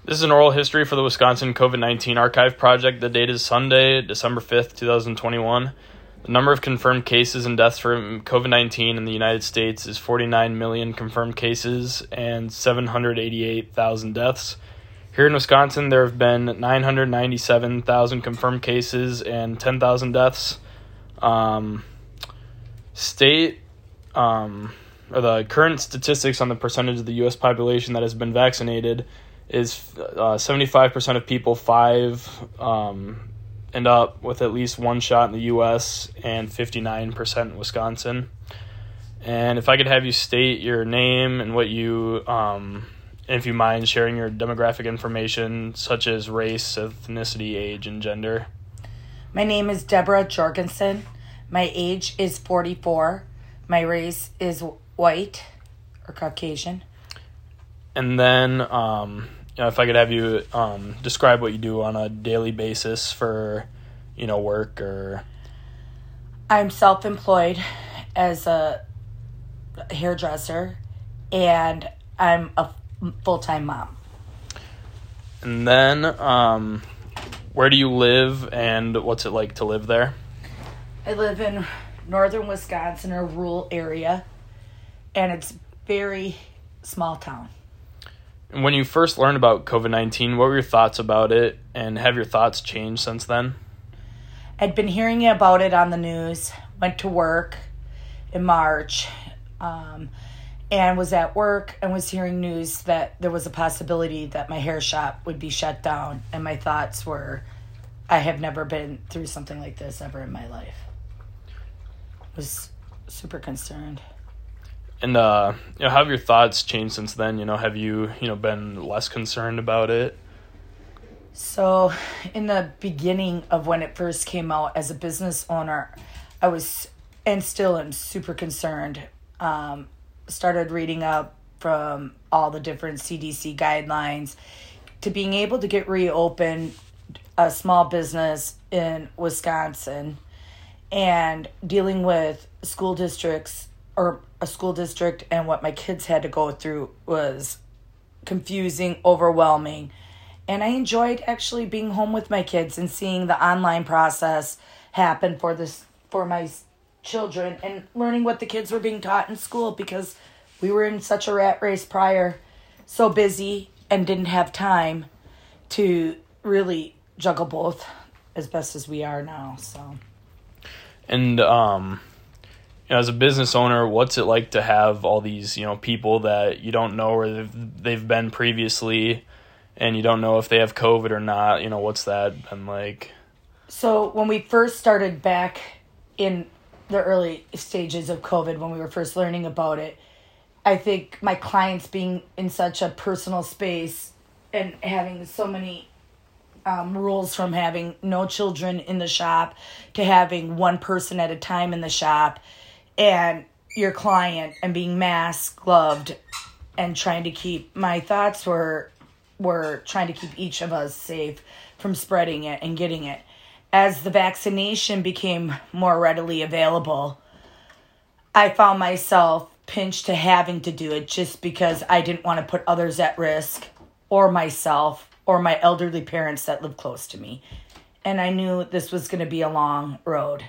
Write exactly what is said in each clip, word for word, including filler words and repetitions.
This is an oral history for the Wisconsin COVID nineteen Archive Project. The date is Sunday, December fifth, twenty twenty-one. The number of confirmed cases and deaths from COVID nineteen in the United States is forty-nine million confirmed cases and seven hundred eighty-eight thousand deaths. Here in Wisconsin, there have been nine hundred ninety-seven thousand confirmed cases and ten thousand deaths. Um, state, um, or the current statistics on the percentage of the U S population that has been vaccinated is uh, seventy-five percent of people five um, and up with at least one shot in the U S and fifty-nine percent in Wisconsin. And if I could have you state your name and what you, um, and if you mind sharing your demographic information such as race, ethnicity, age, and gender. My name is Deborah Jorgensen. My age is forty-four. My race is white or Caucasian. And then, um, you know, if I could have you um, describe what you do on a daily basis for, you know, work or... I'm self-employed as a hairdresser, and I'm a full-time mom. And then, um, where do you live, and what's it like to live there? I live in northern Wisconsin, a rural area, and it's very small town. And when you first learned about COVID nineteen, what were your thoughts about it, and have your thoughts changed since then? I'd been hearing about it on the news, went to work in March, um, and was at work and was hearing news that there was a possibility that my hair shop would be shut down, and my thoughts were, I have never been through something like this ever in my life. I was super concerned. And, uh, you know, how have your thoughts changed since then? You know, have you, you know, been less concerned about it? So in the beginning of when it first came out, as a business owner, I was, and still am, super concerned. Um, started reading up from all the different C D C guidelines to being able to get reopened a small business in Wisconsin and dealing with school districts or a school district, and what my kids had to go through was confusing, overwhelming. And I enjoyed actually being home with my kids and seeing the online process happen for this for my children and learning what the kids were being taught in school, because we were in such a rat race prior, so busy, and didn't have time to really juggle both as best as we are now. So, and um you know, as a business owner, what's it like to have all these, you know, people that you don't know where they've, they've been previously, and you don't know if they have COVID or not? You know, what's that been like? So when we first started back in the early stages of COVID, when we were first learning about it, I think my clients being in such a personal space and having so many um, rules, from having no children in the shop to having one person at a time in the shop, and your client, and being masked, gloved, and trying to keep, my thoughts were were trying to keep each of us safe from spreading it and getting it. As the vaccination became more readily available, I found myself pinched to having to do it just because I didn't want to put others at risk, or myself, or my elderly parents that live close to me. And I knew this was going to be a long road.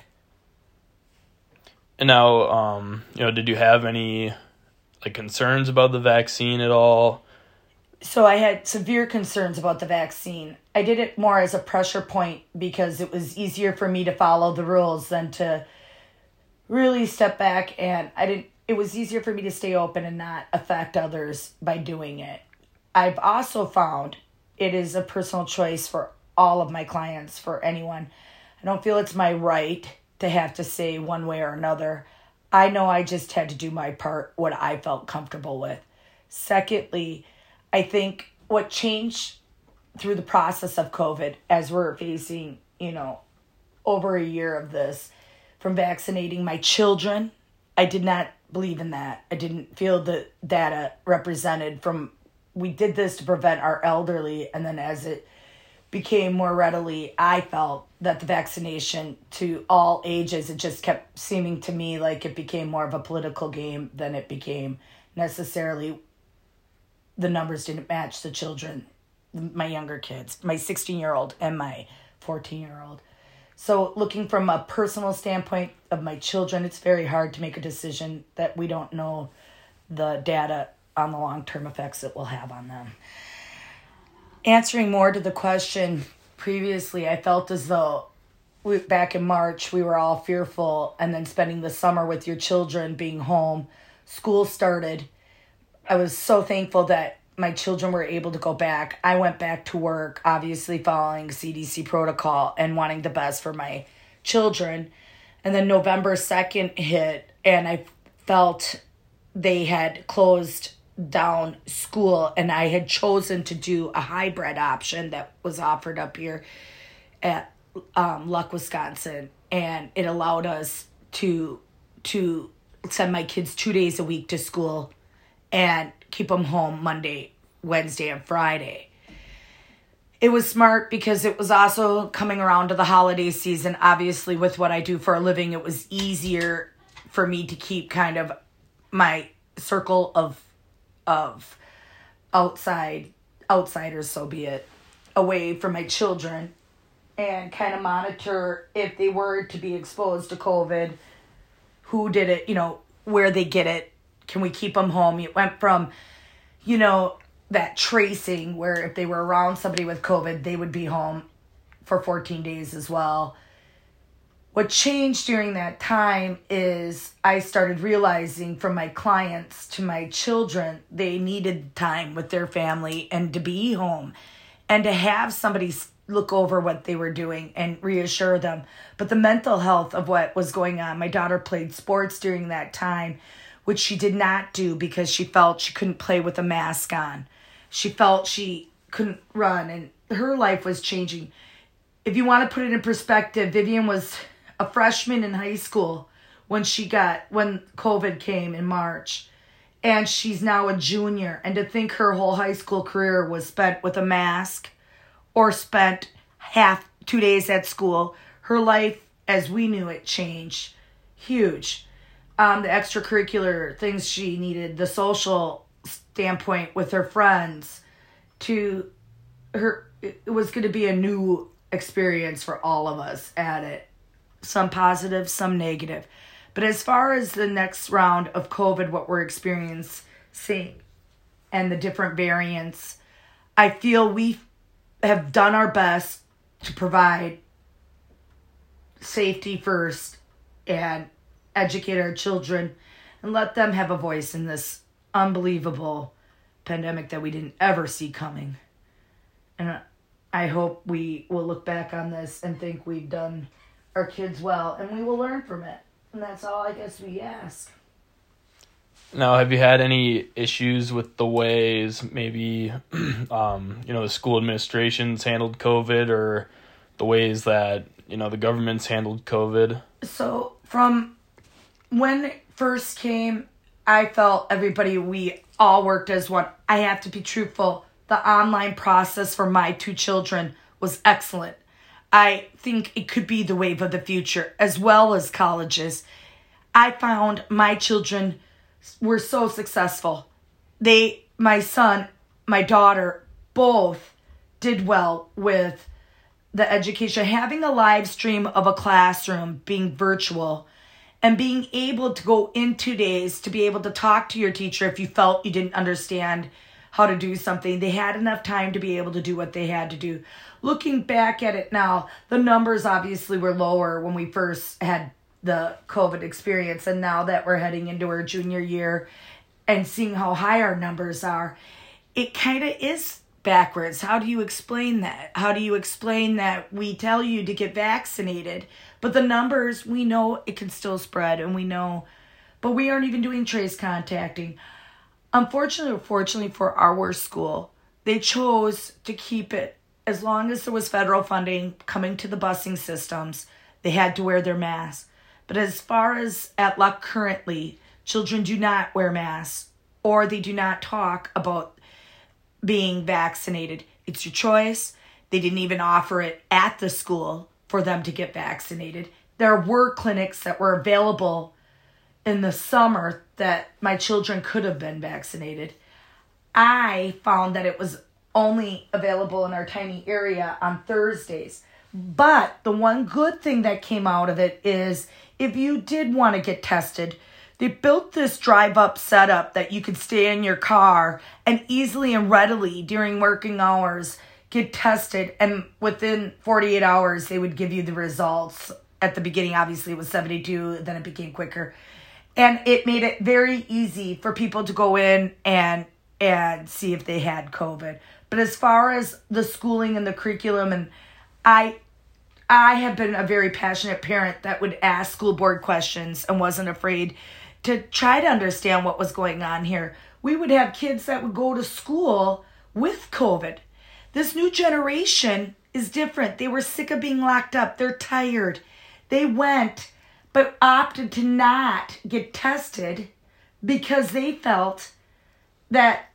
And now, um, you know, did you have any, like, concerns about the vaccine at all? So I had severe concerns about the vaccine. I did it more as a pressure point because it was easier for me to follow the rules than to really step back, and I didn't, it was easier for me to stay open and not affect others by doing it. I've also found it is a personal choice for all of my clients, for anyone. I don't feel it's my right to have to say one way or another. I know I just had to do my part, what I felt comfortable with. Secondly, I think what changed through the process of COVID, as we're facing, you know, over a year of this, from vaccinating my children, I did not believe in that. I didn't feel the data represented from, we did this to prevent our elderly, and then as it became more readily, I felt that the vaccination to all ages, it just kept seeming to me like it became more of a political game than it became necessarily, the numbers didn't match the children my younger kids, my sixteen-year-old and my fourteen-year-old. So looking from a personal standpoint of my children, it's very hard to make a decision that we don't know the data on the long-term effects it will have on them. Answering more to the question previously, I felt as though we, back in March, we were all fearful, and then spending the summer with your children, being home, school started. I was so thankful that my children were able to go back. I went back to work, obviously following C D C protocol and wanting the best for my children. And then November second hit, and I felt they had closed down school, and I had chosen to do a hybrid option that was offered up here at um, Luck, Wisconsin. And it allowed us to to send my kids two days a week to school and keep them home Monday, Wednesday, and Friday. It was smart because it was also coming around to the holiday season. Obviously, with what I do for a living, it was easier for me to keep kind of my circle of of outside outsiders, so be it, away from my children, and kind of monitor if they were to be exposed to COVID, who did it, you know, where they get it. Can we keep them home? It went from, you know, that tracing where if they were around somebody with COVID, they would be home for fourteen days as well. What changed during that time is I started realizing from my clients to my children, they needed time with their family and to be home and to have somebody look over what they were doing and reassure them. But the mental health of what was going on, my daughter played sports during that time, which she did not do because she felt she couldn't play with a mask on. She felt she couldn't run, and her life was changing. If you want to put it in perspective, Vivian was a freshman in high school when she got, when COVID came in March, and she's now a junior. And to think her whole high school career was spent with a mask or spent half, two days at school, her life as we knew it changed. Huge. Um, the extracurricular things she needed, the social standpoint with her friends, to her, it was going to be a new experience for all of us at it. Some positive, some negative. But as far as the next round of COVID, what we're experiencing and the different variants, I feel we have done our best to provide safety first and educate our children and let them have a voice in this unbelievable pandemic that we didn't ever see coming. And I hope we will look back on this and think we've done our kids well, and we will learn from it. And that's all I guess we ask. Now, have you had any issues with the ways maybe, um, you know, the school administrations handled COVID, or the ways that, you know, the government's handled COVID? So from when it first came, I felt everybody, we all worked as one. I have to be truthful. The online process for my two children was excellent. I think it could be the wave of the future, as well as colleges. I found my children were so successful. They, my son, my daughter, both did well with the education. Having a live stream of a classroom being virtual and being able to go in two days to be able to talk to your teacher if you felt you didn't understand how to do something. They had enough time to be able to do what they had to do. Looking back at it now, the numbers obviously were lower when we first had the COVID experience, and now that we're heading into our junior year and seeing how high our numbers are, it kind of is backwards. How do you explain that? How do you explain that we tell you to get vaccinated, but the numbers, we know it can still spread, and we know, but we aren't even doing trace contacting. Unfortunately or fortunately for our school, they chose to keep it. As long as there was federal funding coming to the busing systems, they had to wear their masks. But as far as at Luck currently, children do not wear masks, or they do not talk about being vaccinated. It's your choice. They didn't even offer it at the school for them to get vaccinated. There were clinics that were available in the summer that my children could have been vaccinated. I found that it was only available in our tiny area on Thursdays. But the one good thing that came out of it is if you did want to get tested, they built this drive-up setup that you could stay in your car and easily and readily during working hours get tested. And within forty-eight hours, they would give you the results. At the beginning, obviously, it was seventy-two. Then it became quicker. And it made it very easy for people to go in and and see if they had COVID. But as far as the schooling and the curriculum, and I I have been a very passionate parent that would ask school board questions and wasn't afraid to try to understand what was going on here. We would have kids that would go to school with COVID. This new generation is different. They were sick of being locked up. They're tired. They went, but opted to not get tested because they felt that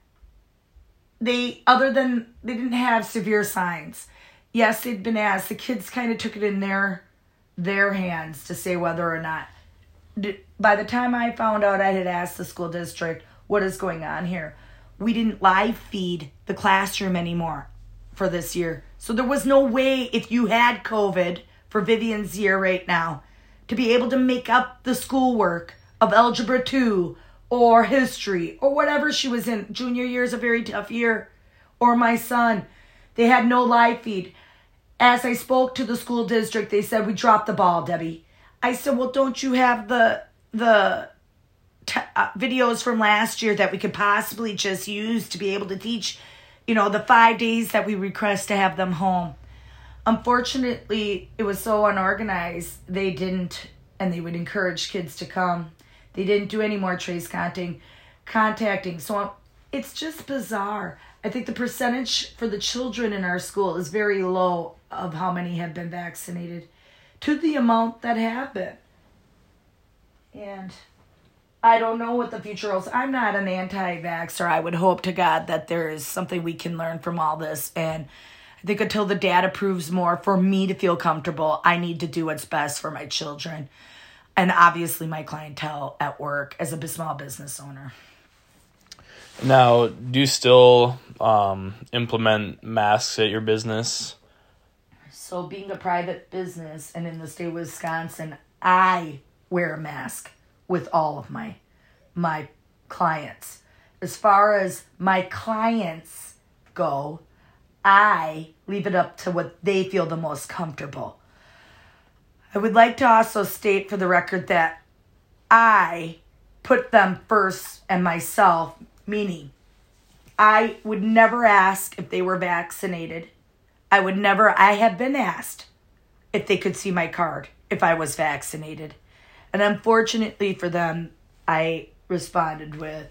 they, other than, they didn't have severe signs. Yes, they'd been asked. The kids kind of took it in their their hands to say whether or not. By the time I found out, I had asked the school district, what is going on here? We didn't live feed the classroom anymore for this year. So there was no way, if you had COVID for Vivian's year right now, to be able to make up the schoolwork of Algebra two or history or whatever she was in. Junior year is a very tough year. Or my son. They had no live feed. As I spoke to the school district, they said, we dropped the ball, Debbie. I said, well, don't you have the the t- uh, videos from last year that we could possibly just use to be able to teach, you know, the five days that we request to have them home? Unfortunately, it was so unorganized, they didn't, and they would encourage kids to come. They didn't do any more trace contacting. contacting. So it's just bizarre. I think the percentage for the children in our school is very low of how many have been vaccinated to the amount that have been. And I don't know what the future holds. I'm not an anti-vaxxer. I would hope to God that there is something we can learn from all this. And I think until the data proves more, for me to feel comfortable, I need to do what's best for my children. And obviously my clientele at work as a small business owner. Now, do you still um, implement masks at your business? So being a private business and in the state of Wisconsin, I wear a mask with all of my my clients. As far as my clients go, I leave it up to what they feel the most comfortable. I would like to also state for the record that I put them first and myself, meaning I would never ask if they were vaccinated. I would never, I have been asked if they could see my card if I was vaccinated. And unfortunately for them, I responded with,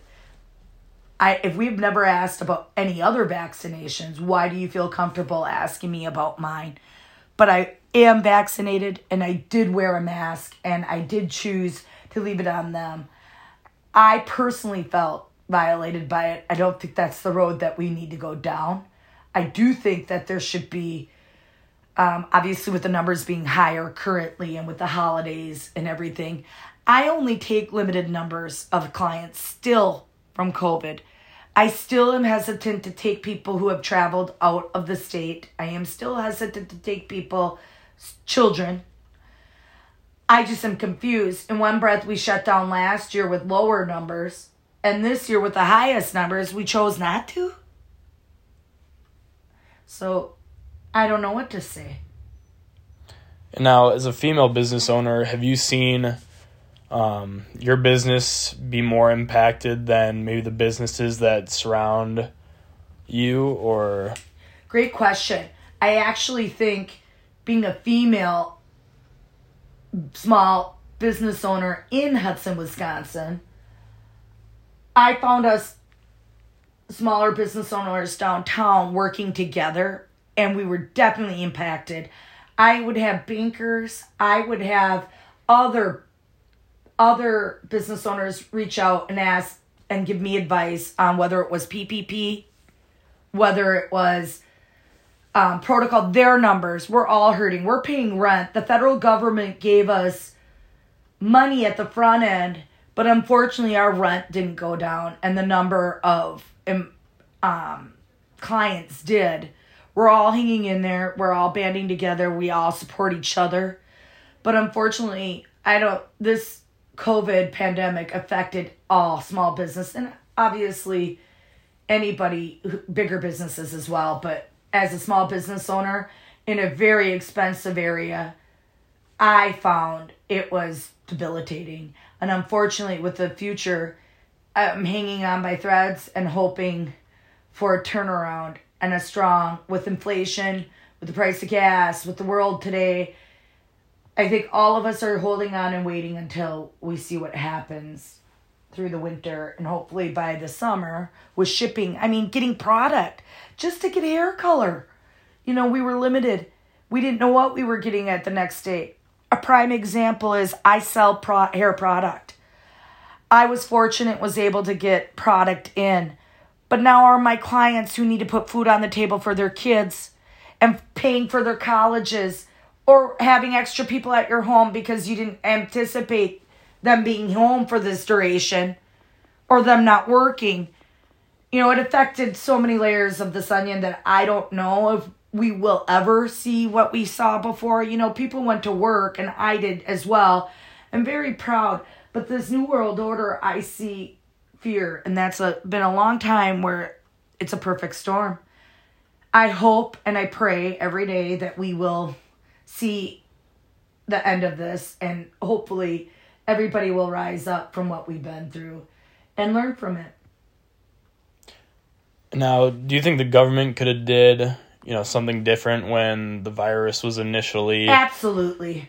I if we've never asked about any other vaccinations, why do you feel comfortable asking me about mine? But I am vaccinated and I did wear a mask and I did choose to leave it on them. I personally felt violated by it. I don't think that's the road that we need to go down. I do think that there should be, um, obviously with the numbers being higher currently and with the holidays and everything, I only take limited numbers of clients still from COVID. I still am hesitant to take people who have traveled out of the state. I am still hesitant to take people, children. I just am confused. In one breath, we shut down last year with lower numbers. And this year with the highest numbers, we chose not to. So I don't know what to say. Now, as a female business owner, have you seen um, your business be more impacted than maybe the businesses that surround you? Or great question. I actually think being a female small business owner in Hudson, Wisconsin, I found us smaller business owners downtown working together, and we were definitely impacted. I would have bankers, I would have other other business owners reach out and ask and give me advice on whether it was P P P, whether it was um, protocol. Their numbers, we're all hurting. We're paying rent. The federal government gave us money at the front end, but unfortunately, our rent didn't go down, and the number of um, clients did. We're all hanging in there. We're all banding together. We all support each other. But unfortunately, I don't, this COVID pandemic affected all small business and obviously anybody, bigger businesses as well. But as a small business owner in a very expensive area, I found it was debilitating. And unfortunately, with the future, I'm hanging on by threads and hoping for a turnaround and a strong, with inflation, with the price of gas, with the world today. I think all of us are holding on and waiting until we see what happens through the winter and hopefully by the summer with shipping. I mean, getting product just to get hair color. You know, we were limited. We didn't know what we were getting at the next day. A prime example is I sell pro- hair product. I was fortunate, was able to get product in. But now are my clients who need to put food on the table for their kids and paying for their colleges or having extra people at your home because you didn't anticipate them being home for this duration or them not working. You know, it affected so many layers of this onion that I don't know if we will ever see what we saw before. You know, people went to work and I did as well. I'm very proud. But this new world order, I see fear. And that's a, been a long time where it's a perfect storm. I hope and I pray every day that we will see the end of this. And hopefully everybody will rise up from what we've been through and learn from it. Now, do you think the government could have did, you know, something different when the virus was initially... Absolutely.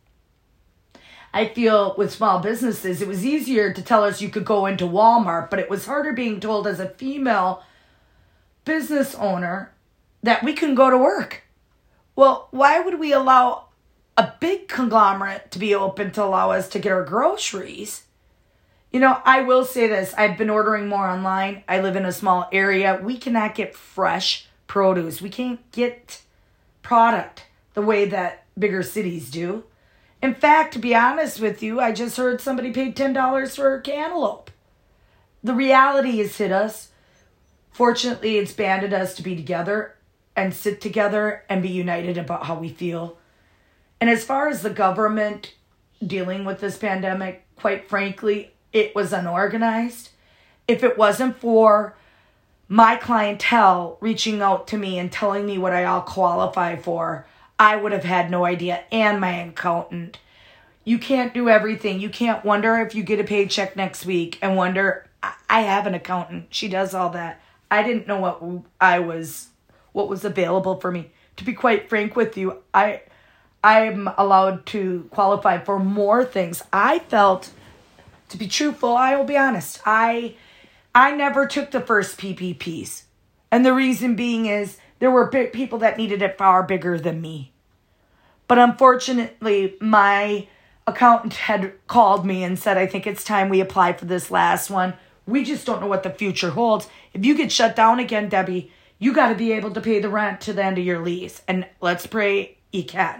I feel with small businesses, it was easier to tell us you could go into Walmart, but it was harder being told as a female business owner that we can go to work. Well, why would we allow a big conglomerate to be open to allow us to get our groceries? You know, I will say this. I've been ordering more online. I live in a small area. We cannot get fresh produce. We can't get product the way that bigger cities do. In fact, to be honest with you, I just heard somebody paid ten dollars for a cantaloupe. The reality has hit us. Fortunately, it's banded us to be together and sit together and be united about how we feel. And as far as the government dealing with this pandemic, quite frankly, it was unorganized. If it wasn't for my clientele reaching out to me and telling me what I all qualify for, I would have had no idea. And my accountant. You can't do everything. You can't wonder if you get a paycheck next week and wonder, I have an accountant. She does all that. I didn't know what I was, what was available for me. To be quite frank with you, I, I'm allowed to qualify for more things. I felt, to be truthful, I will be honest, I, I never took the first P P Ps. And the reason being is, there were big people that needed it far bigger than me. But unfortunately, my accountant had called me and said, I think it's time we apply for this last one. We just don't know what the future holds. If you get shut down again, Debbie, you got to be able to pay the rent to the end of your lease. And let's pray you can.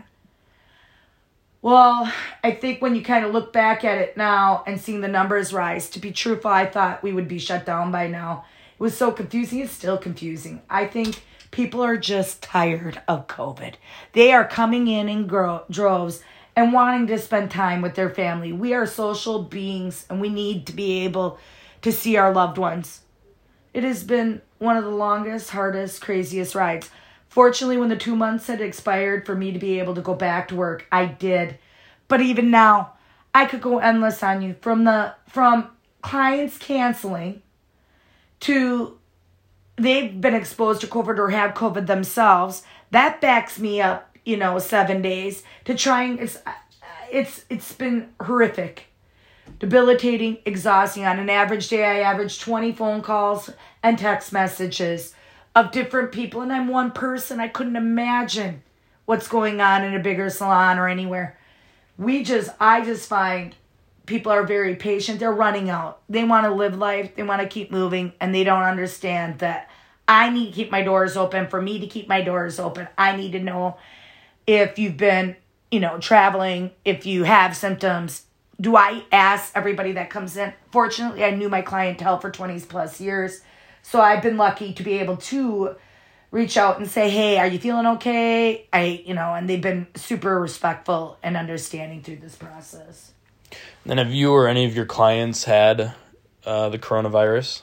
Well, I think when you kind of look back at it now and seeing the numbers rise, to be truthful, I thought we would be shut down by now. It was so confusing. It's still confusing. I think people are just tired of COVID. They are coming in in gro- droves and wanting to spend time with their family. We are social beings and we need to be able to see our loved ones. It has been one of the longest, hardest, craziest rides. Fortunately, when the two months had expired for me to be able to go back to work, I did. But even now, I could go endless on you. From the from clients canceling to they've been exposed to COVID or have COVID themselves. That backs me up, you know, seven days to trying. It's it's it's been horrific, debilitating, exhausting. On an average day, I average twenty phone calls and text messages of different people, and I'm one person. I couldn't imagine what's going on in a bigger salon or anywhere. We just, I just find people are very patient. They're running out. They want to live life. They want to keep moving, and they don't understand that I need to keep my doors open. For me to keep my doors open, I need to know if you've been, you know, traveling, if you have symptoms. Do I ask everybody that comes in? Fortunately, I knew my clientele for twenty plus years. So I've been lucky to be able to reach out and say, hey, are you feeling okay? I, you know, and they've been super respectful and understanding through this process. And have you or any of your clients had uh, the coronavirus?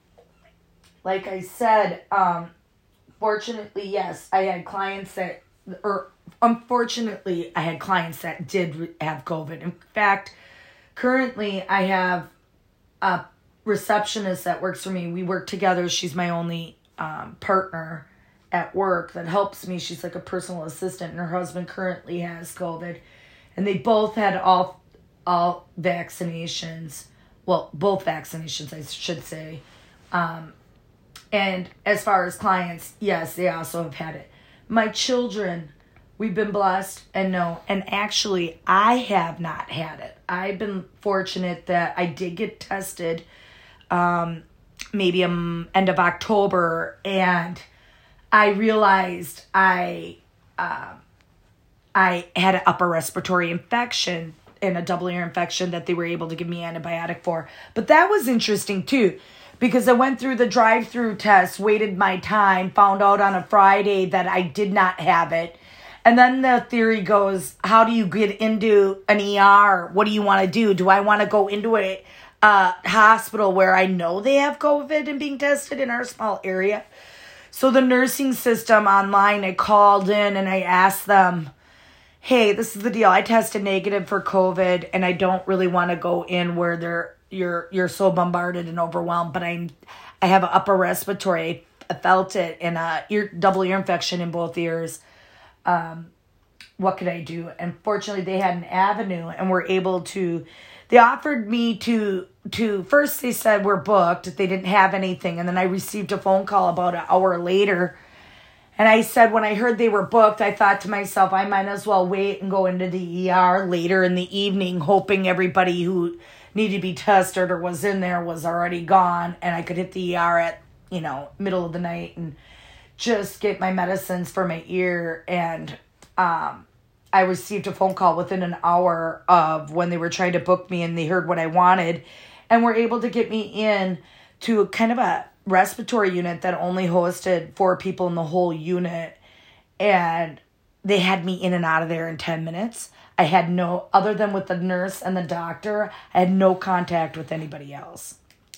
Like I said, um, fortunately, yes, I had clients that, or unfortunately, I had clients that did re- have COVID. In fact, currently I have a receptionist that works for me. We work together. She's my only um, partner at work that helps me. She's like a personal assistant, and her husband currently has COVID. And they both had all all vaccinations. Well, both vaccinations, I should say. Um, and as far as clients, yes, they also have had it. My children, we've been blessed, and no, and actually, I have not had it. I've been fortunate that I did get tested um, maybe um, end of October, and I realized I uh, I had an upper respiratory infection and a double ear infection that they were able to give me antibiotic for. But that was interesting too, because I went through the drive-through test, waited my time, found out on a Friday that I did not have it. And then the theory goes, how do you get into an E R? What do you want to do? Do I want to go into a uh, hospital where I know they have COVID and being tested in our small area? So the nursing system online, I called in and I asked them, hey, this is the deal. I tested negative for COVID, and I don't really want to go in where they're you're you're so bombarded and overwhelmed. But I I have an upper respiratory. I felt it, and a ear double ear infection in both ears. Um, what could I do? And fortunately, they had an avenue, and were able to. They offered me to to first. They said we're booked. They didn't have anything, and then I received a phone call about an hour later. And I said, when I heard they were booked, I thought to myself, I might as well wait and go into the E R later in the evening, hoping everybody who needed to be tested or was in there was already gone. And I could hit the E R at, you know, middle of the night and just get my medicines for my ear. And um, I received a phone call within an hour of when they were trying to book me, and they heard what I wanted and were able to get me in to kind of a respiratory unit that only hosted four people in the whole unit, and they had me in and out of there in ten minutes. I had no, other than with the nurse and the doctor, I had no contact with anybody else.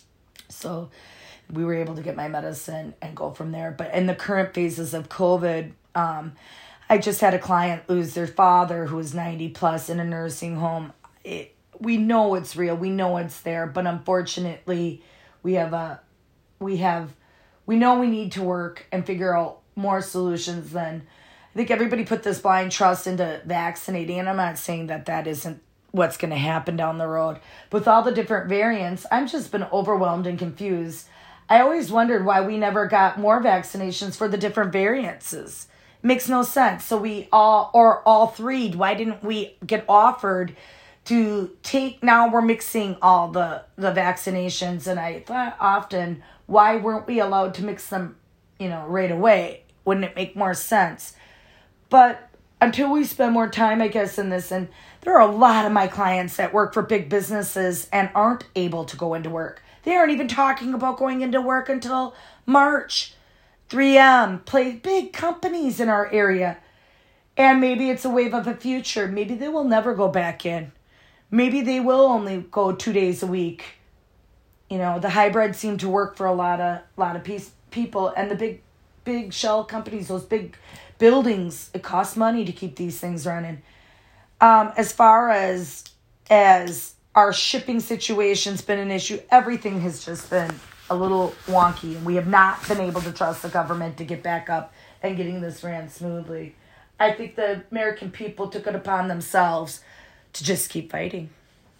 So we were able to get my medicine and go from there. But in the current phases of COVID, um, I just had a client lose their father who was ninety plus in a nursing home. It, we know it's real. We know it's there. But unfortunately, we have a We have, we know we need to work and figure out more solutions than, I think everybody put this blind trust into vaccinating, and I'm not saying that that isn't what's going to happen down the road. With all the different variants, I've just been overwhelmed and confused. I always wondered why we never got more vaccinations for the different variants. It makes no sense. So we all, or all three, why didn't we get offered to take, now we're mixing all the, the vaccinations, and I thought often, why weren't we allowed to mix them, you know, right away? Wouldn't it make more sense? But until we spend more time, I guess, in this, and there are a lot of my clients that work for big businesses and aren't able to go into work. They aren't even talking about going into work until March. three M, play big companies in our area. And maybe it's a wave of the future. Maybe they will never go back in. Maybe they will only go two days a week. You know, the hybrid seemed to work for a lot of lot of piece, people, and the big, big shell companies, those big buildings, it costs money to keep these things running. Um, as far as as our shipping situation's been an issue, everything has just been a little wonky, and we have not been able to trust the government to get back up and getting this ran smoothly. I think the American people took it upon themselves to just keep fighting.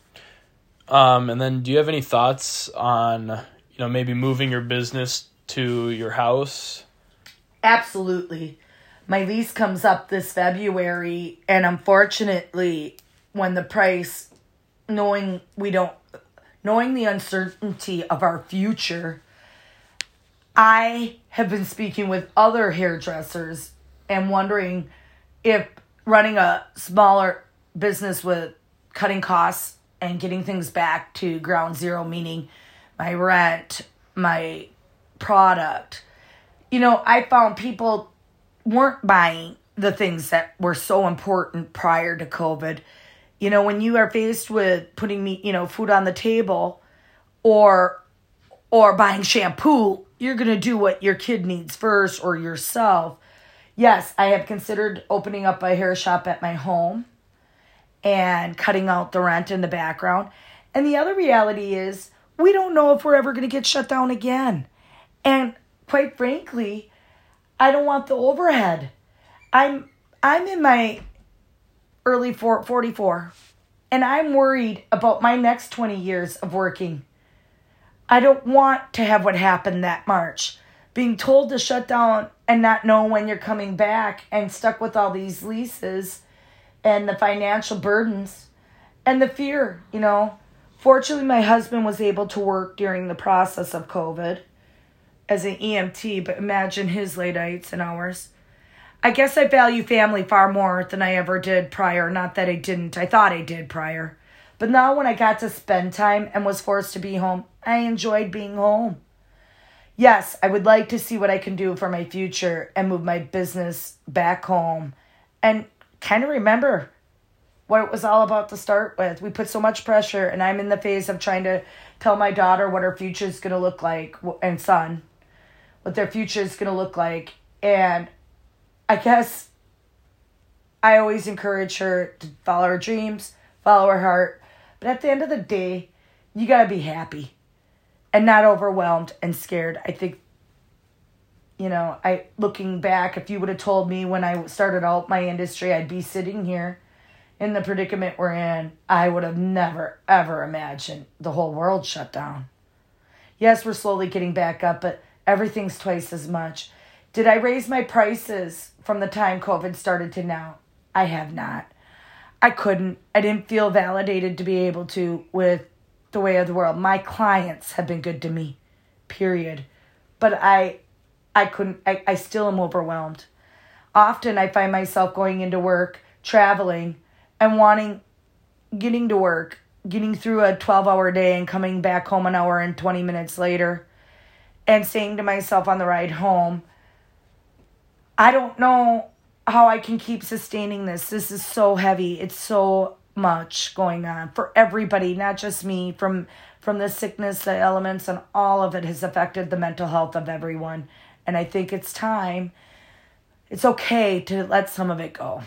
Um, and then do you have any thoughts on, you know, maybe moving your business to your house? Absolutely. My lease comes up this February, and unfortunately, when the price, knowing we don't, knowing the uncertainty of our future, I have been speaking with other hairdressers and wondering if running a smaller business with cutting costs and getting things back to ground zero, meaning my rent, my product. You know, I found people weren't buying the things that were so important prior to COVID. You know, when you are faced with putting me, you know, food on the table or or buying shampoo, you're going to do what your kid needs first or yourself. Yes, I have considered opening up a hair shop at my home and cutting out the rent in the background. And the other reality is we don't know if we're ever going to get shut down again. And quite frankly, I don't want the overhead. I'm I'm in my early four, forty-four, and I'm worried about my next twenty years of working. I don't want to have what happened that March. Being told to shut down and not know when you're coming back and stuck with all these leases and the financial burdens and the fear, you know. Fortunately, my husband was able to work during the process of COVID as an E M T, but imagine his late nights and hours. I guess I value family far more than I ever did prior. Not that I didn't. I thought I did prior. But now when I got to spend time and was forced to be home, I enjoyed being home. Yes, I would like to see what I can do for my future and move my business back home and kind of remember what it was all about to start with. We put so much pressure, and I'm in the phase of trying to tell my daughter what her future is going to look like, and son, what their future is going to look like. And I guess I always encourage her to follow her dreams, follow her heart. But at the end of the day, you got to be happy and not overwhelmed and scared. I think, you know, I looking back, if you would have told me when I started out my industry, I'd be sitting here in the predicament we're in, I would have never, ever imagined the whole world shut down. Yes, we're slowly getting back up, but everything's twice as much. Did I raise my prices from the time COVID started to now? I have not. I couldn't. I didn't feel validated to be able to with the way of the world. My clients have been good to me, period. But I I couldn't, I, I still am overwhelmed. Often I find myself going into work, traveling, and wanting, getting to work, getting through a twelve-hour day and coming back home an hour and twenty minutes later and saying to myself on the ride home, I don't know how I can keep sustaining this. This is so heavy. It's so much going on for everybody, not just me, from from the sickness, the elements, and all of it has affected the mental health of everyone. And I think it's time, it's okay to let some of it go.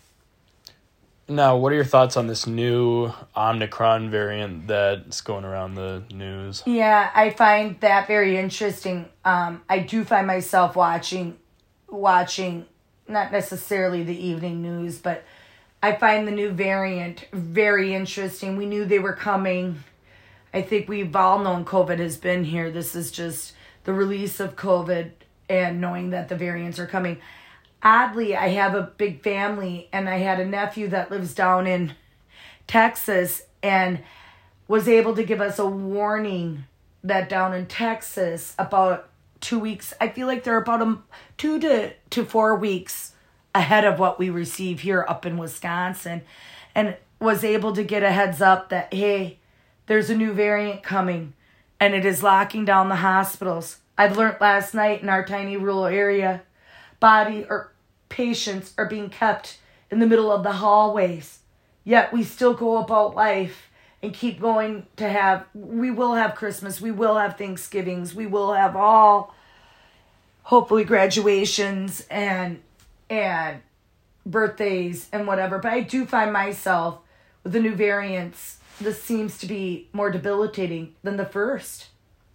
Now, what are your thoughts on this new Omicron variant that's going around the news? Yeah, I find that very interesting. Um, I do find myself watching, watching, not necessarily the evening news, but I find the new variant very interesting. We knew they were coming. I think we've all known COVID has been here. This is just the release of COVID and knowing that the variants are coming. Oddly, I have a big family, and I had a nephew that lives down in Texas and was able to give us a warning that down in Texas about two weeks, I feel like they're about a, two to, to four weeks ahead of what we receive here up in Wisconsin, and was able to get a heads up that, hey, there's a new variant coming and it is locking down the hospitals. I've learned last night in our tiny rural area, body or patients are being kept in the middle of the hallways. Yet we still go about life and keep going to have, we will have Christmas, we will have Thanksgivings, we will have all, hopefully, graduations and and birthdays and whatever. But I do find myself with the new variants, this seems to be more debilitating than the first.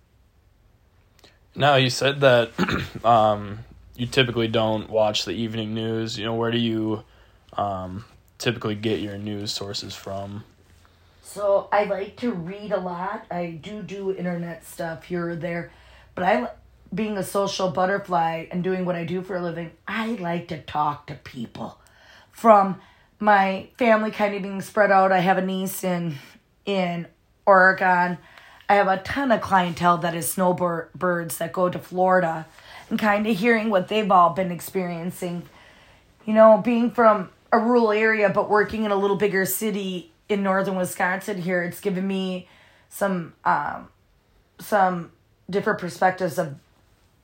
Now, you said that um, you typically don't watch the evening news. You know, where do you um, typically get your news sources from? So I like to read a lot. I do do internet stuff here or there. But I, being a social butterfly and doing what I do for a living, I like to talk to people. From my family kind of being spread out, I have a niece in in Oregon. I have a ton of clientele that is snowbirds that go to Florida, and kind of hearing what they've all been experiencing. You know, being from a rural area but working in a little bigger city in northern Wisconsin here, it's given me some um, some different perspectives of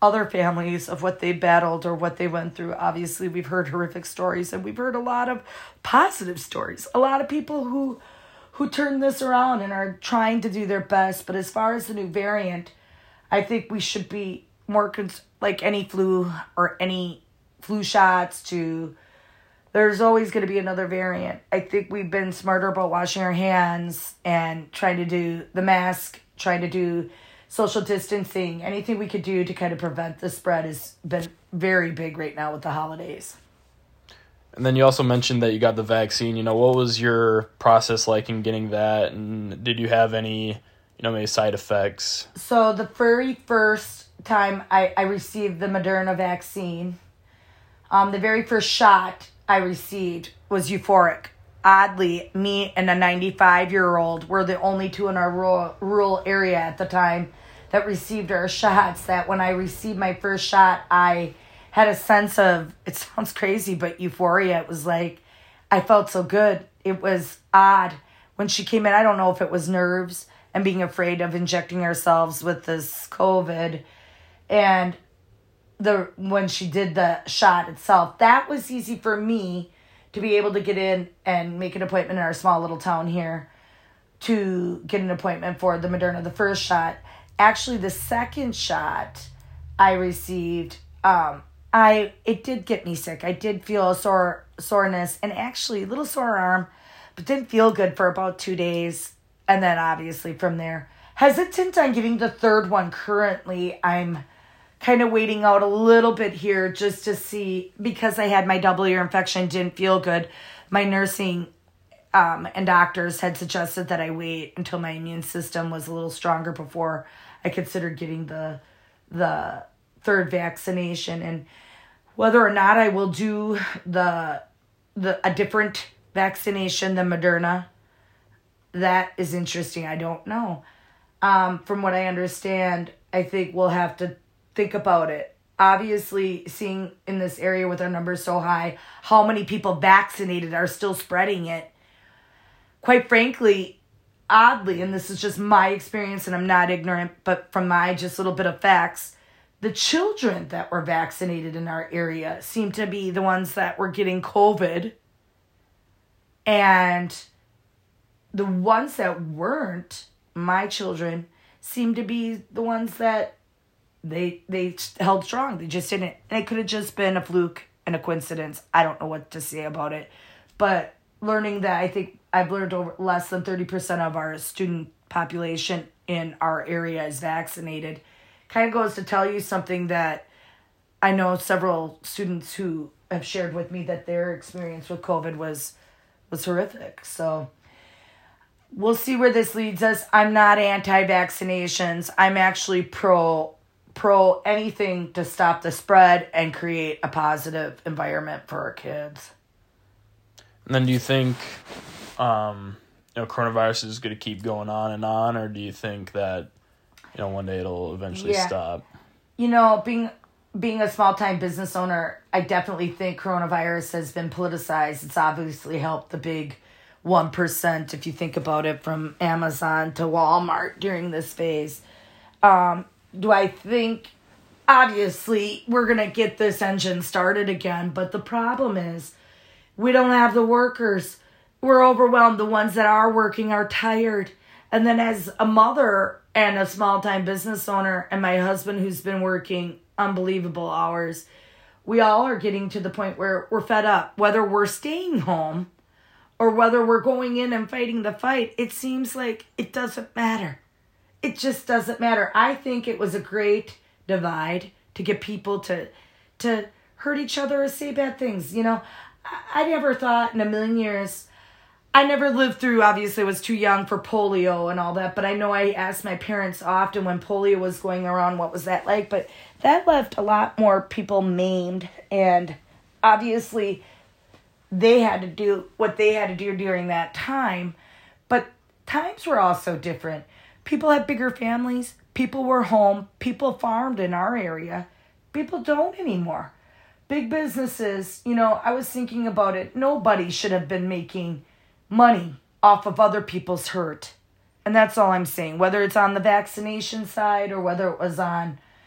other families of what they battled or what they went through. Obviously, we've heard horrific stories, and we've heard a lot of positive stories. A lot of people who who turned this around and are trying to do their best. But as far as the new variant, I think we should be more cons- like any flu or any flu shots to, there's always going to be another variant. I think we've been smarter about washing our hands and trying to do the mask, trying to do social distancing. Anything we could do to kind of prevent the spread has been very big right now with the holidays. And then you also mentioned that you got the vaccine. You know, what was your process like in getting that? And did you have any, you know, maybe side effects? So the very first time I, I received the Moderna vaccine, um, the very first shot I received was euphoric. Oddly, me and a ninety-five-year-old were the only two in our rural, rural area at the time that received our shots. That when I received my first shot, I had a sense of, it sounds crazy, but euphoria. It was like, I felt so good. It was odd. When she came in, I don't know if it was nerves and being afraid of injecting ourselves with this COVID. And the when she did the shot itself, that was easy for me to be able to get in and make an appointment in our small little town here to get an appointment for the Moderna, the first shot. Actually, the second shot I received, um, I it did get me sick. I did feel a sore soreness and actually a little sore arm, but didn't feel good for about two days. And then obviously from there, hesitant on getting the third one currently. I'm kind of waiting out a little bit here just to see, because I had my double ear infection, didn't feel good. My nursing um, and doctors had suggested that I wait until my immune system was a little stronger before I considered getting the the third vaccination. And whether or not I will do the the a different vaccination than Moderna, that is interesting. I don't know. Um, from what I understand, I think we'll have to think about it. Obviously, seeing in this area with our numbers so high, how many people vaccinated are still spreading it. Quite frankly, oddly, and this is just my experience and I'm not ignorant, but from my just little bit of facts, the children that were vaccinated in our area seem to be the ones that were getting COVID. And the ones that weren't, my children, seem to be the ones that they they held strong. They just didn't. And it could have just been a fluke and a coincidence. I don't know what to say about it. But learning that, I think I've learned over less than thirty percent of our student population in our area is vaccinated, kind of goes to tell you something that I know several students who have shared with me that their experience with COVID was was horrific. So we'll see where this leads us. I'm not anti-vaccinations. I'm actually pro pro anything to stop the spread and create a positive environment for our kids. And then do you think um, you know, coronavirus is going to keep going on and on, or do you think that, you know, one day it'll eventually yeah. stop? You know, being being a small-time business owner, I definitely think coronavirus has been politicized. It's obviously helped the big one percent, if you think about it, from Amazon to Walmart during this phase. Um, do I think, obviously, we're going to get this engine started again, but the problem is we don't have the workers. We're overwhelmed. The ones that are working are tired. And then as a mother and a small-time business owner and my husband who's been working unbelievable hours, we all are getting to the point where we're fed up. Whether we're staying home or whether we're going in and fighting the fight, it seems like it doesn't matter. It just doesn't matter. I think it was a great divide to get people to to hurt each other or say bad things. You know, I, I never thought in a million years, I never lived through, obviously I was too young for polio and all that, but I know I asked my parents often when polio was going around, what was that like? But that left a lot more people maimed, and obviously they had to do what they had to do during that time. But times were also different. People had bigger families. People were home. People farmed in our area. People don't anymore. Big businesses, you know, I was thinking about it. Nobody should have been making money off of other people's hurt. And that's all I'm saying. Whether it's on the vaccination side or whether it was on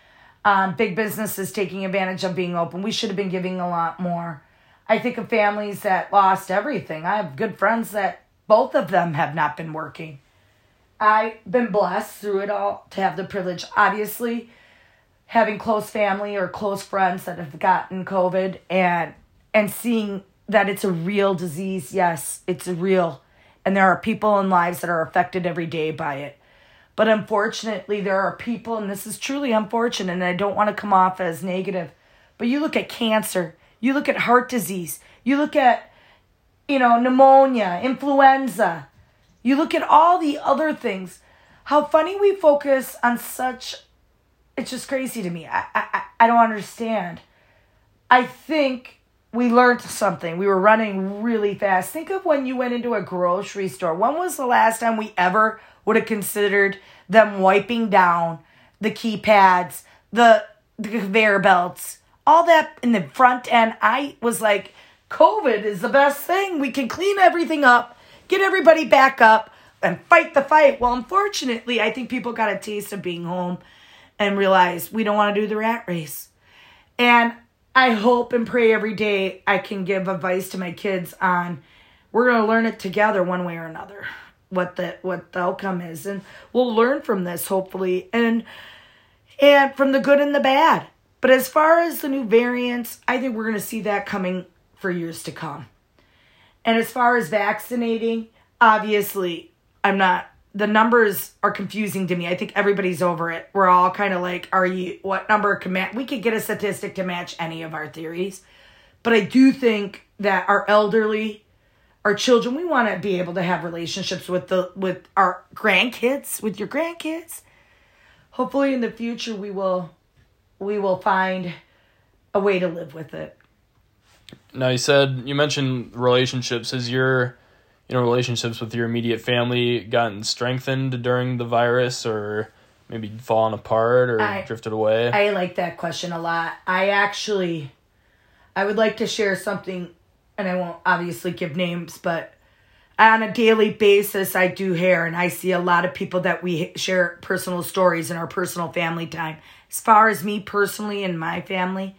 Um, big businesses taking advantage of being open. We should have been giving a lot more. I think of families that lost everything. I have good friends that both of them have not been working. I've been blessed through it all to have the privilege, obviously, having close family or close friends that have gotten COVID and and seeing that it's a real disease. Yes, it's real. And there are people in lives that are affected every day by it. But unfortunately, there are people, and this is truly unfortunate, and I don't want to come off as negative, but you look at cancer, you look at heart disease, you look at, you know, pneumonia, influenza, you look at all the other things. How funny we focus on such, it's just crazy to me. I, I, I don't understand. I think we learned something. We were running really fast. Think of when you went into a grocery store. When was the last time we ever would have considered them wiping down the keypads, the, the conveyor belts, all that in the front end? I was like, COVID is the best thing. We can clean everything up, get everybody back up, and fight the fight. Well, unfortunately, I think people got a taste of being home and realized we don't want to do the rat race. And I hope and pray every day I can give advice to my kids on, we're going to learn it together one way or another, what the what the outcome is, and we'll learn from this hopefully, and and from the good and the bad. But as far as the new variants, I think we're going to see that coming for years to come. And as far as vaccinating, obviously, I'm not, the numbers are confusing to me. I think everybody's over it. We're all kind of like, are you, what number can match? We could get a statistic to match any of our theories. But I do think that our elderly, our children, we want to be able to have relationships with the with our grandkids, with your grandkids. Hopefully in the future we will we will find a way to live with it. Now you said, you mentioned relationships. Has your, you know, relationships with your immediate family gotten strengthened during the virus, or maybe fallen apart or I, drifted away? I like that question a lot. I actually, I would like to share something, and I won't obviously give names, but on a daily basis, I do hair, and I see a lot of people that we share personal stories in our personal family time. As far as me personally and my family,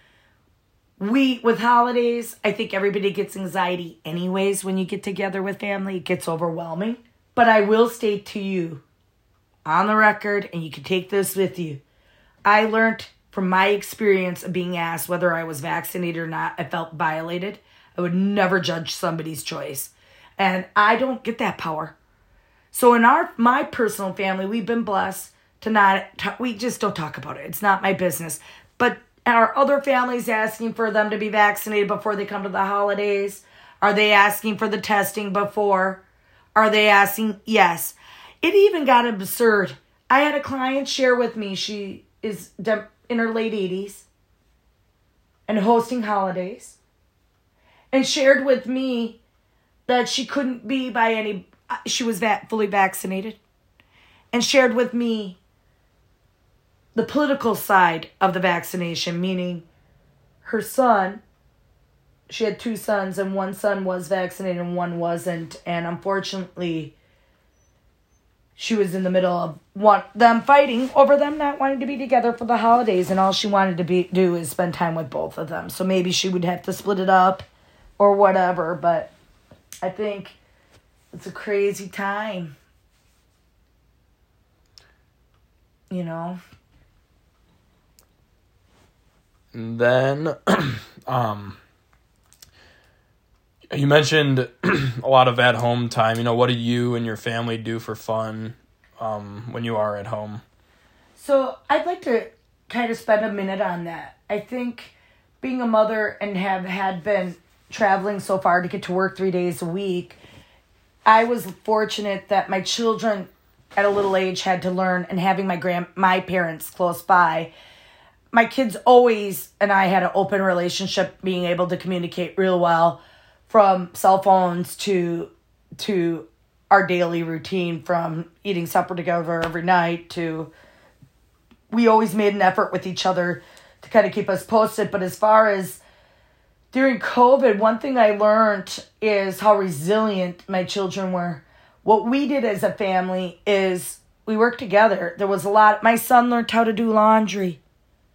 we, with holidays, I think everybody gets anxiety anyways when you get together with family. It gets overwhelming. But I will state to you, on the record, and you can take this with you, I learned from my experience of being asked whether I was vaccinated or not, I felt violated. I would never judge somebody's choice. And I don't get that power. So in our my personal family, we've been blessed to not, we just don't talk about it. It's not my business. But are other families asking for them to be vaccinated before they come to the holidays? Are they asking for the testing before? Are they asking? Yes. It even got absurd. I had a client share with me, she is in her late eighties and hosting holidays, and shared with me that she couldn't be by any, she was that fully vaccinated, and shared with me the political side of the vaccination, meaning her son, she had two sons, and one son was vaccinated and one wasn't. And unfortunately, she was in the middle of one, them fighting over them not wanting to be together for the holidays. And all she wanted to be do is spend time with both of them. So maybe she would have to split it up or whatever. But I think it's a crazy time. You know? And then, um, you mentioned a lot of at-home time. You know, what do you and your family do for fun um, when you are at home? So I'd like to kind of spend a minute on that. I think being a mother and have had been traveling so far to get to work three days a week, I was fortunate that my children at a little age had to learn, and having my grand my parents close by, my kids always and I had an open relationship, being able to communicate real well, from cell phones to to our daily routine, from eating supper together every night to, we always made an effort with each other to kind of keep us posted. But as far as during COVID, one thing I learned is how resilient my children were. What we did as a family is we worked together. There was a lot. My son learned how to do laundry.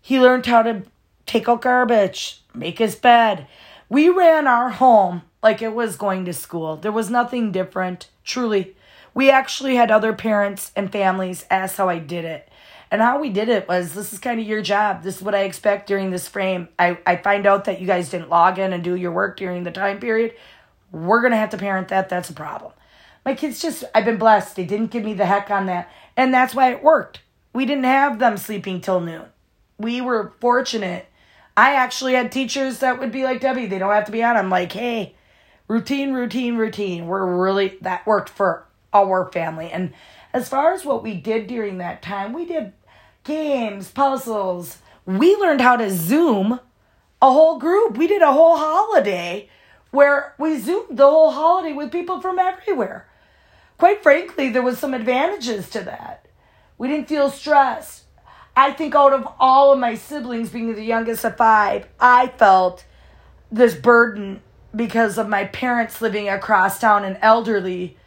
He learned how to take out garbage, make his bed. We ran our home like it was going to school. There was nothing different, truly. We actually had other parents and families ask how I did it. And how we did it was, this is kind of your job. This is what I expect during this frame. I, I find out that you guys didn't log in and do your work during the time period. We're going to have to parent that. That's a problem. My kids just, I've been blessed. They didn't give me the heck on that. And that's why it worked. We didn't have them sleeping till noon. We were fortunate. I actually had teachers that would be like, Debbie, they don't have to be on. I'm like, hey, routine, routine, routine. We're really, that worked for our family. And as far as what we did during that time, we did games, puzzles. We learned how to Zoom a whole group. We did a whole holiday where we Zoomed the whole holiday with people from everywhere. Quite frankly, there was some advantages to that. We didn't feel stressed. I think out of all of my siblings, being the youngest of five, I felt this burden because of my parents living across town and elderly.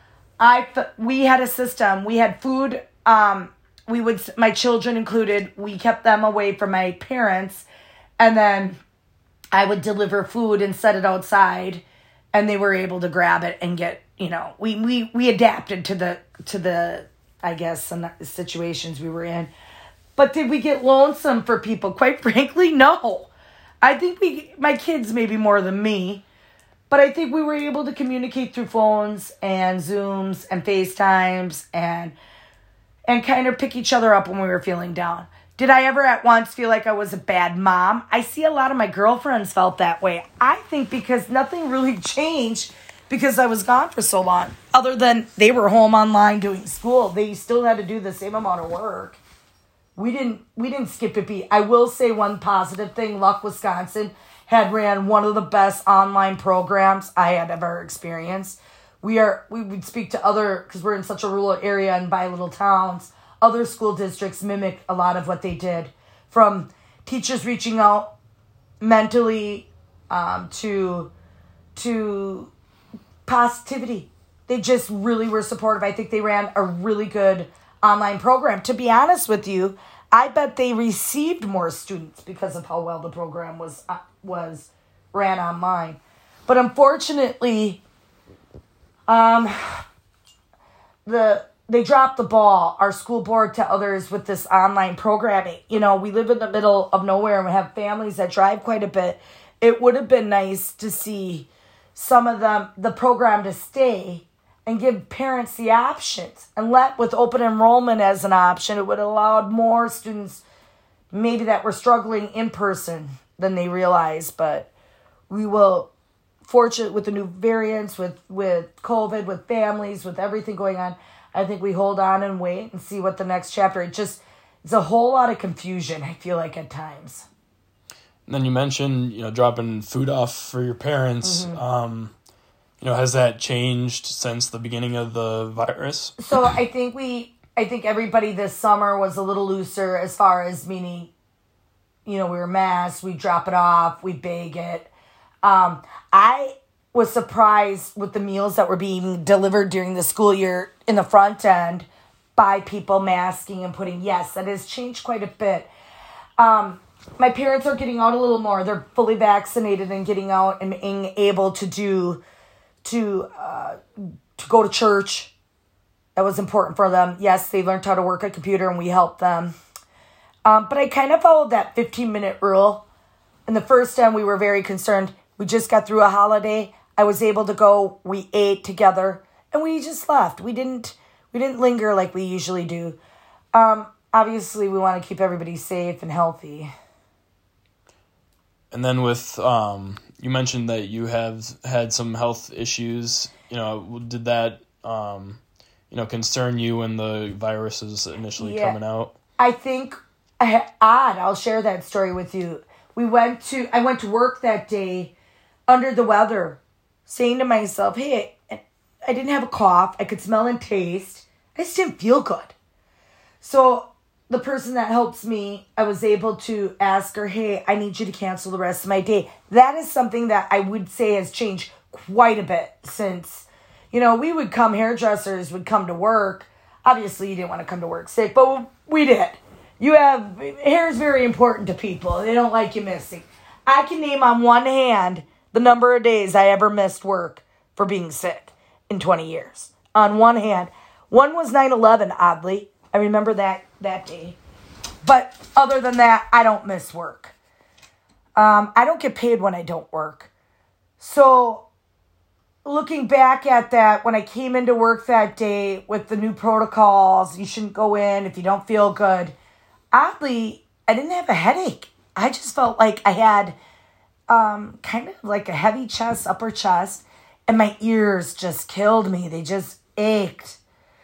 I we had a system. We had food. Um, we would my children included. We kept them away from my parents, and then I would deliver food and set it outside, and they were able to grab it and get. You know, we we we adapted to the to the I guess some situations we were in. But did we get lonesome for people? Quite frankly, no. I think we, my kids maybe more than me, but I think we were able to communicate through phones and Zooms and FaceTimes and and kind of pick each other up when we were feeling down. Did I ever at once feel like I was a bad mom? I see a lot of my girlfriends felt that way. I think because nothing really changed because I was gone for so long. Other than they were home online doing school, they still had to do the same amount of work. We didn't we didn't skip a beat. I will say one positive thing. Luck Wisconsin had ran one of the best online programs I had ever experienced. We are we would speak to other, because we're in such a rural area and by little towns, other school districts mimicked a lot of what they did. From teachers reaching out mentally um, to to positivity. They just really were supportive. I think they ran a really good online program. To be honest with you, I bet they received more students because of how well the program was uh, was ran online. But unfortunately, um, the they dropped the ball, our school board to others, with this online programming. You know, we live in the middle of nowhere and we have families that drive quite a bit. It would have been nice to see some of them, the program to stay and give parents the options, and let with open enrollment as an option, it would have allowed more students maybe that were struggling in person than they realize. But we will, fortunate with the new variants, with, with COVID, with families, with everything going on, I think we hold on and wait and see what the next chapter, it just, it's a whole lot of confusion, I feel like at times. And then you mentioned, you know, dropping food off for your parents. Mm-hmm. Um, You know, has that changed since the beginning of the virus? So I think we, I think everybody this summer was a little looser as far as meaning, you know, we were masked, we drop it off, we bag it. Um, I was surprised with the meals that were being delivered during the school year in the front end by people masking and putting, yes, that has changed quite a bit. Um, my parents are getting out a little more. They're fully vaccinated and getting out and being able to do to uh, to go to church. That was important for them. Yes, they learned how to work a computer and we helped them. Um, but I kind of followed that fifteen-minute rule. And the first time we were very concerned. We just got through a holiday. I was able to go. We ate together. And we just left. We didn't we didn't linger like we usually do. Um, obviously, we want to keep everybody safe and healthy. And then with... Um... You mentioned that you have had some health issues. You know, did that, um, you know, concern you when the virus was initially yeah. coming out? I think, odd, I'll share that story with you. We went to, I went to work that day under the weather, saying to myself, hey, I didn't have a cough. I could smell and taste. I just didn't feel good. So the person that helps me, I was able to ask her, hey, I need you to cancel the rest of my day. That is something that I would say has changed quite a bit since, you know, we would come, hairdressers would come to work. Obviously, you didn't want to come to work sick, but we did. You have, hair is very important to people. They don't like you missing. I can name on one hand the number of days I ever missed work for being sick in twenty years. On one hand. One was nine eleven, oddly. I remember that, that day. But other than that, I don't miss work. Um, I don't get paid when I don't work. So looking back at that, when I came into work that day with the new protocols, you shouldn't go in if you don't feel good. Oddly, I didn't have a headache. I just felt like I had um, kind of like a heavy chest, upper chest, and my ears just killed me. They just ached.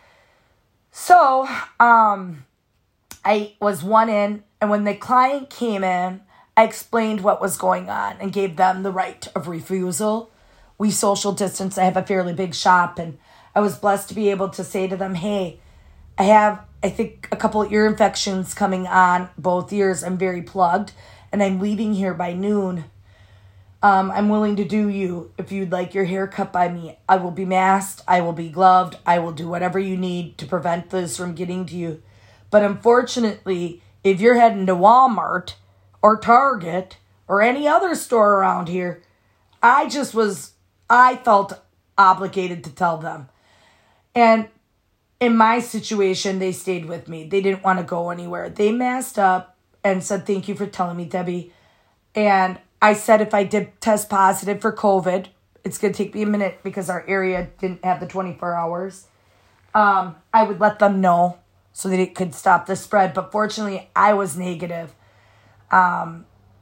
So um, I was one in, and when the client came in, I explained what was going on and gave them the right of refusal. We social distance. I have a fairly big shop, and I was blessed to be able to say to them, hey, I have, I think, a couple of ear infections coming on both ears. I'm very plugged, and I'm leaving here by noon. Um, I'm willing to do you. If you'd like your hair cut by me, I will be masked. I will be gloved. I will do whatever you need to prevent this from getting to you. But unfortunately, if you're heading to Walmart or Target or any other store around here, I just was, I felt obligated to tell them. And in my situation, they stayed with me. They didn't want to go anywhere. They masked up and said, thank you for telling me, Debbie. And I said if I did test positive for COVID, it's going to take me a minute because our area didn't have the twenty-four hours. Um, I would let them know so that it could stop the spread. But fortunately, I was negative. Um,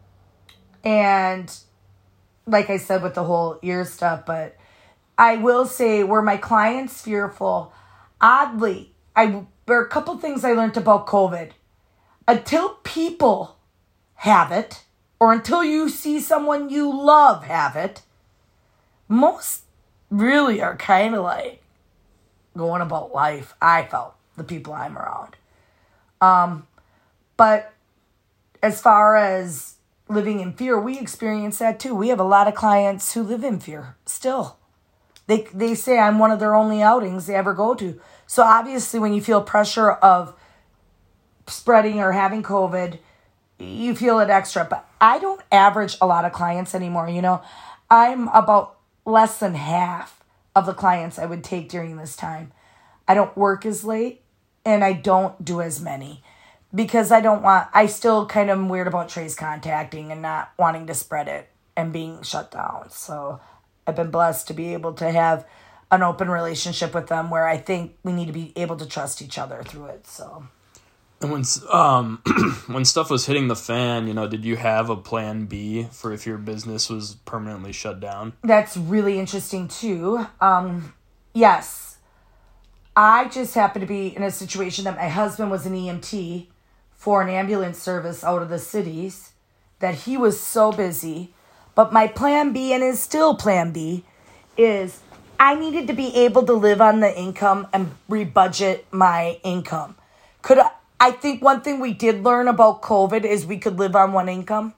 and like I said with the whole ear stuff, but I will say were my clients fearful, oddly, I there are a couple things I learned about COVID. Until people have it, or until you see someone you love have it, most really are kind of like going about life, I felt, the people I'm around. Um, but as far as living in fear, we experience that too. We have a lot of clients who live in fear still. They they say I'm one of their only outings they ever go to. So obviously when you feel pressure of spreading or having COVID, you feel it extra. But I don't average a lot of clients anymore. You know, I'm about less than half of the clients I would take during this time. I don't work as late and I don't do as many because I don't want, I still kind of am weird about trace contacting and not wanting to spread it and being shut down. So I've been blessed to be able to have an open relationship with them where I think we need to be able to trust each other through it. So. And when um when stuff was hitting the fan, you know, did you have a plan B for if your business was permanently shut down? That's really interesting too. Um, yes, I just happened to be in a situation that my husband was an E M T for an ambulance service out of the cities, that he was so busy. But my plan B, and is still plan B, is I needed to be able to live on the income and rebudget my income. Could I? I think one thing we did learn about COVID is we could live on one income.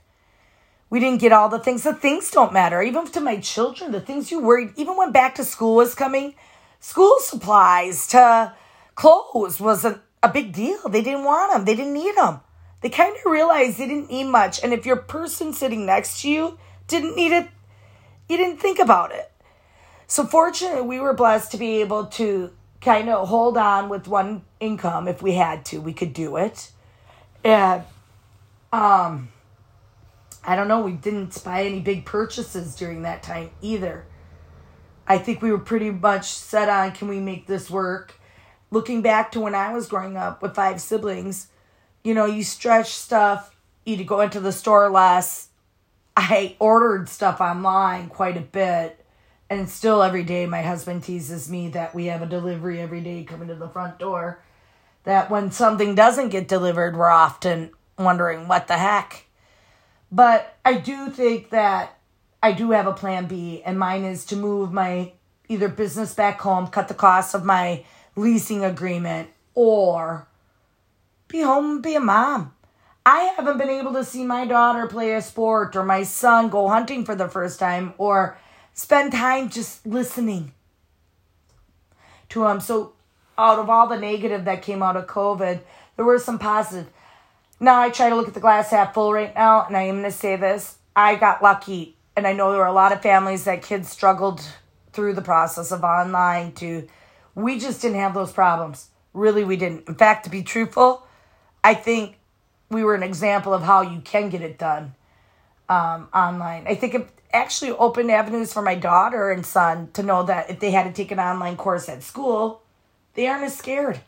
We didn't get all the things. The things don't matter. Even to my children, the things you worried, even when back to school was coming, school supplies to clothes was a, a big deal. They didn't want them. They didn't need them. They kind of realized they didn't need much. And if your person sitting next to you didn't need it, you didn't think about it. So fortunately, we were blessed to be able to kind of hold on with one income. If we had to, we could do it. And um, I don't know, we didn't buy any big purchases during that time either. I think we were pretty much set on, can we make this work? Looking back to when I was growing up with five siblings, you know, you stretch stuff, you go into the store less. I ordered stuff online quite a bit. And still every day my husband teases me that we have a delivery every day coming to the front door. That when something doesn't get delivered, we're often wondering what the heck. But I do think that I do have a plan B. And mine is to move my either business back home, cut the cost of my leasing agreement, or be home and be a mom. I haven't been able to see my daughter play a sport or my son go hunting for the first time or spend time just listening to him. So out of all the negative that came out of COVID, there were some positive. Now I try to look at the glass half full right now, and I am going to say this. I got lucky, and I know there were a lot of families that kids struggled through the process of online to, we just didn't have those problems. Really, we didn't. In fact, to be truthful, I think we were an example of how you can get it done um, online. I think it actually opened avenues for my daughter and son to know that if they had to take an online course at school, they aren't as scared.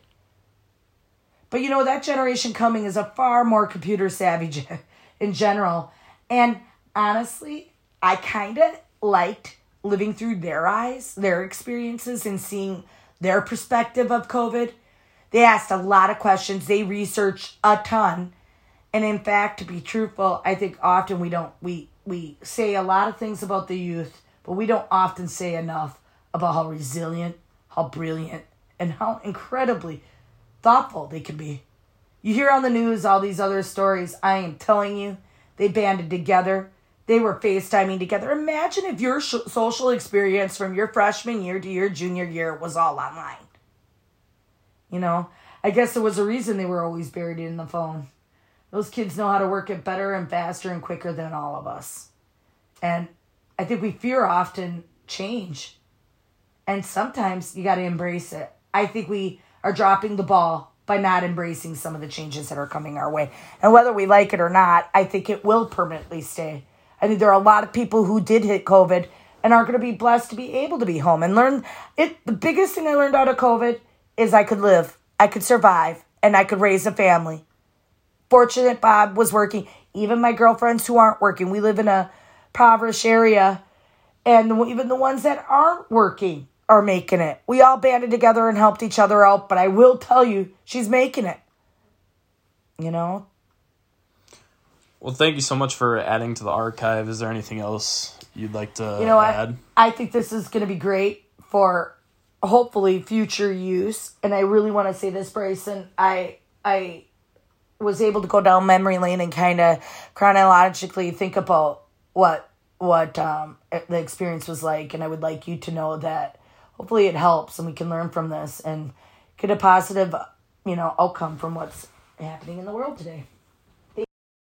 But you know, that generation coming is a far more computer savvy in general. And honestly, I kind of liked living through their eyes, their experiences, and seeing their perspective of COVID. They asked a lot of questions. They researched a ton. And in fact, to be truthful, I think often we don't, we, we say a lot of things about the youth, but we don't often say enough about how resilient, how brilliant, and how incredibly thoughtful they can be. You hear on the news all these other stories. I am telling you, they banded together. They were FaceTiming together. Imagine if your sh- social experience from your freshman year to your junior year was all online. You know, I guess there was a reason they were always buried in the phone. Those kids know how to work it better and faster and quicker than all of us. And I think we fear often change. And sometimes you got to embrace it. I think we are dropping the ball by not embracing some of the changes that are coming our way. And whether we like it or not, I think it will permanently stay. I think there are a lot of people who did hit COVID and are going to be blessed to be able to be home and learn it. The biggest thing I learned out of COVID is I could live, I could survive, and I could raise a family. Fortunate Bob was working. Even my girlfriends who aren't working, we live in a impoverished area, and even the ones that aren't working are making it. We all banded together and helped each other out, but I will tell you, she's making it. You know? Well, thank you so much for adding to the archive. Is there anything else you'd like to you know, add? I, I think this is going to be great for hopefully future use. And I really want to say this, Bryson. I I was able to go down memory lane and kind of chronologically think about what what um, the experience was like. And I would like you to know that hopefully it helps and we can learn from this and get a positive, you know, outcome from what's happening in the world today.